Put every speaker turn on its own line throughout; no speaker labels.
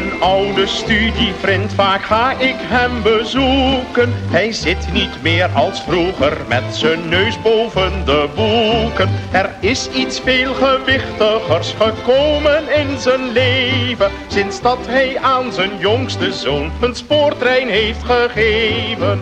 Een oude studievriend, vaak ga ik hem bezoeken. Hij zit niet meer als vroeger met zijn neus boven de boeken. Er is iets veel gewichtigers gekomen in zijn leven, sinds dat hij aan zijn jongste zoon een spoortrein heeft gegeven.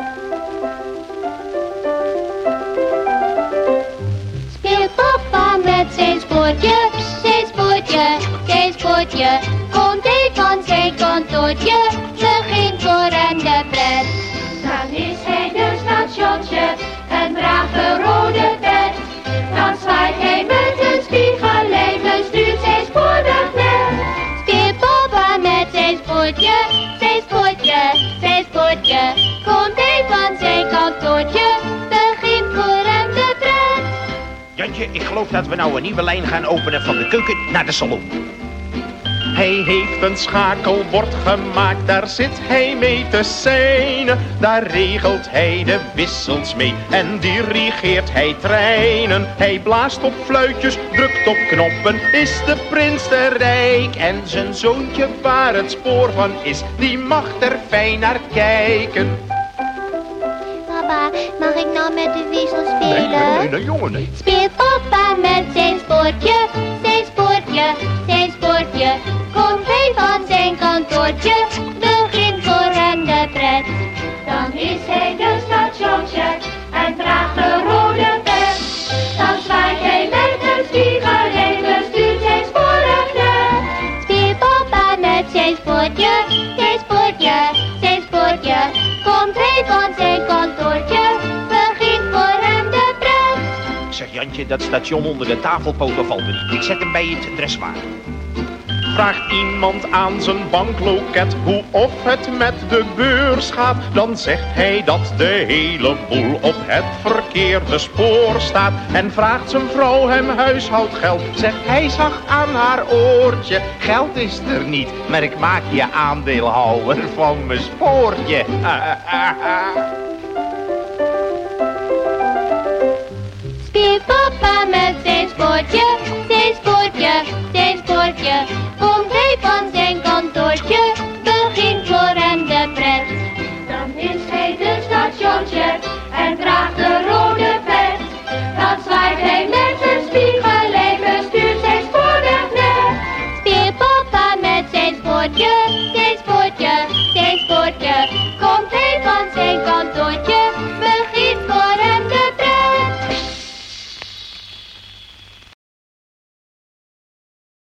Speelt papa met zijn spoortje, zijn spoortje, zijn spoortje. Komt hij van zijn kantoortje, begint voor hem de pret. Dan is hij de stationchef en draagt een rode pet. Dan zwaait hij met een spiegelijn, bestuurt zijn spoorweg net. Speelt papa met zijn spoortje, zijn spoortje, zijn spoortje. Komt hij van zijn kantoortje, begint voor hem de pret.
Jantje, ik geloof dat we nou een nieuwe lijn gaan openen van de keuken naar de salon.
Hij heeft een schakelbord gemaakt, daar zit hij mee te seinen. Daar regelt hij de wissels mee en dirigeert hij treinen. Hij blaast op fluitjes, drukt op knoppen, is de prins te rijk. En zijn zoontje waar het spoor van is, die mag er fijn naar kijken.
Papa, mag ik nou met de wissel spelen?
Nee, jongen, nee.
Speelt papa met zijn spoortje, zijn spoortje, zijn spoortje. Komt hij van zijn kantoortje, begint voor hem de pret. Dan is hij de stationchef en draagt een rode pet. Dan zwaait hij met een spiegelijn, bestuurt zijn spoorweg net. Speelt papa met zijn spoortje, zijn spoortje, zijn spoortje. Komt hij van zijn kantoortje, begint voor hem de pret.
Zeg Jantje, dat station onder de tafelpoten valt me niet. Ik zet hem bij het dressoir.
Vraagt iemand aan zijn bankloket hoe of het met de beurs gaat, dan zegt hij dat de hele boel op het verkeerde spoor staat. En vraagt zijn vrouw hem huishoudgeld, zegt hij zacht aan haar oortje: geld is er niet, maar ik maak je aandeelhouder van mijn spoortje.
Speelt papa met zijn spoortje, zijn spoortje, zijn spoortje. Komt hij van zijn kantoortje, begint voor hem de pret. Dan is hij de stationchef en draagt de rode pet. Dan zwaait hij met zijn spiegelijn, bestuurt zijn spoorweg net. Speelt papa met zijn spoortje, zijn spoortje, zijn spoortje. Komt hij van